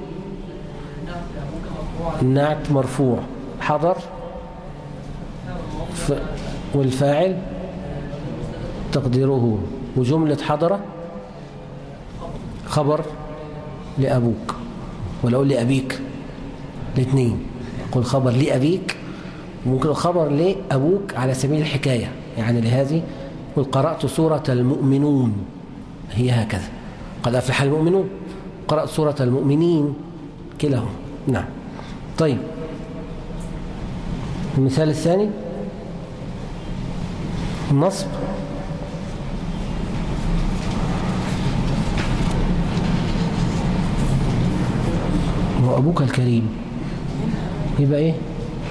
نعت مرفوع حضر ف... والفاعل تقديره وجملة حضر خبر لأبوك ولا أقول لأبيك الاثنين. قل خبر لأبيك ممكن خبر لأبوك على سبيل الحكاية يعني لهذه. قل قرأت سورة المؤمنون هي هكذا قد أفلح المؤمنون قرأت سورة المؤمنين كلاهما. نعم. طيب المثال الثاني النصب. وأبوك الكريم يبقى إيه؟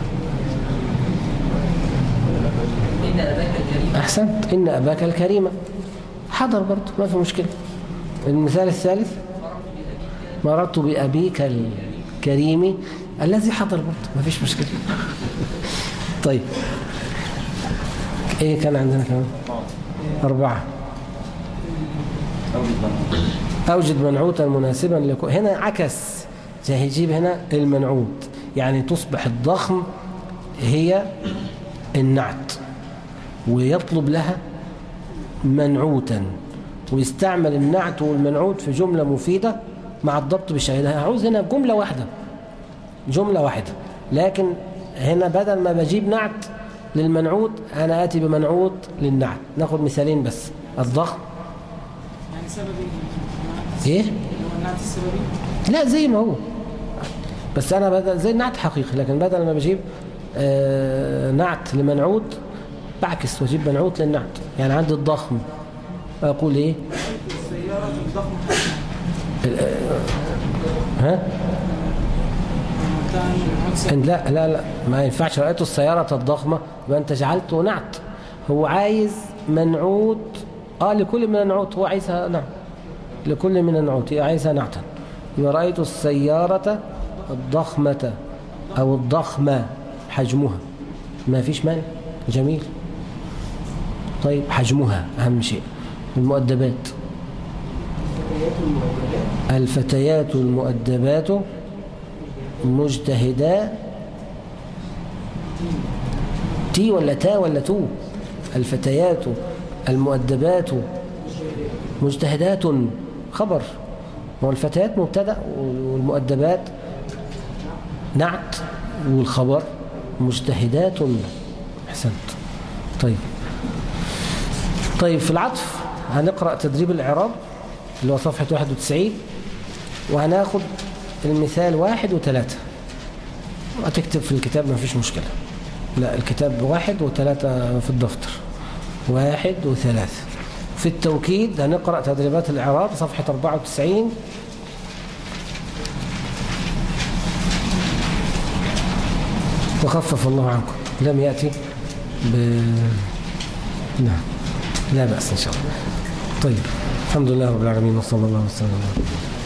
إن أباك الكريم. أحسنت، إن أباك الكريم حضر برضه ما في مشكلة. المثال الثالث مررت بأبيك الكريم الذي حضر برضه ما فيش مشكلة. طيب إيه كان عندنا كمان؟ أربعة. أوجد منعوتا مناسبا لكل. هنا عكس، هيجيب هنا المنعوت، يعني تصبح الضخم هي النعت ويطلب لها منعوتا، ويستعمل النعت والمنعوت في جملة مفيدة مع الضبط بالشهادة. عاوز هنا جملة واحدة، جملة واحدة، لكن هنا بدل ما بجيب نعت للمنعوت أنا آتي بمنعوت للنعت. ناخد مثالين بس. الضخم يعني سببي ايه؟ هو النعت السببي؟ لا زي ما هو، بس انا بدل زي النعت حقيقي، لكن بدل ما بجيب آه نعت لمنعوت بعكس واجيب منعوت للنعت. يعني عندي الضخم اقول ايه؟ السيارة الضخمة. ها؟ لا لا لا ما ينفعش. رأيت السيارة الضخمة يبقى انت جعلته نعت. هو عايز منعوت اه لكل من النعوت، هو عايزها نعت لكل من النعوت، عايزها نعتا. يبقى رأيت السيارة الضخمة أو الضخمة حجمها ما فيش مانع، جميل. طيب حجمها أهم شيء. المؤدبات الفتيات المؤدبات مجتهدا تي ولا تا ولا تو؟ الفتيات المؤدبات مجتهدات خبر، هو الفتيات مبتدأ والمؤدبات نعت والخبر مجتهدات. احسنت. طيب طيب في العطف هنقرأ تدريب الإعراب اللي هو صفحة واحد وتسعين، وهناخد المثال واحد وثلاثة. هتكتب في الكتاب ما فيش مشكلة، لا الكتاب واحد وثلاثة في الدفتر، واحد وثلاثة. في التوكيد هنقرأ تدريبات الإعراب صفحة أربعة وتسعين، وخفف الله عنكم. لم يأتي ب... نعم لا بأس إن شاء الله. طيب الحمد لله رب العالمين وصلى الله وسلم.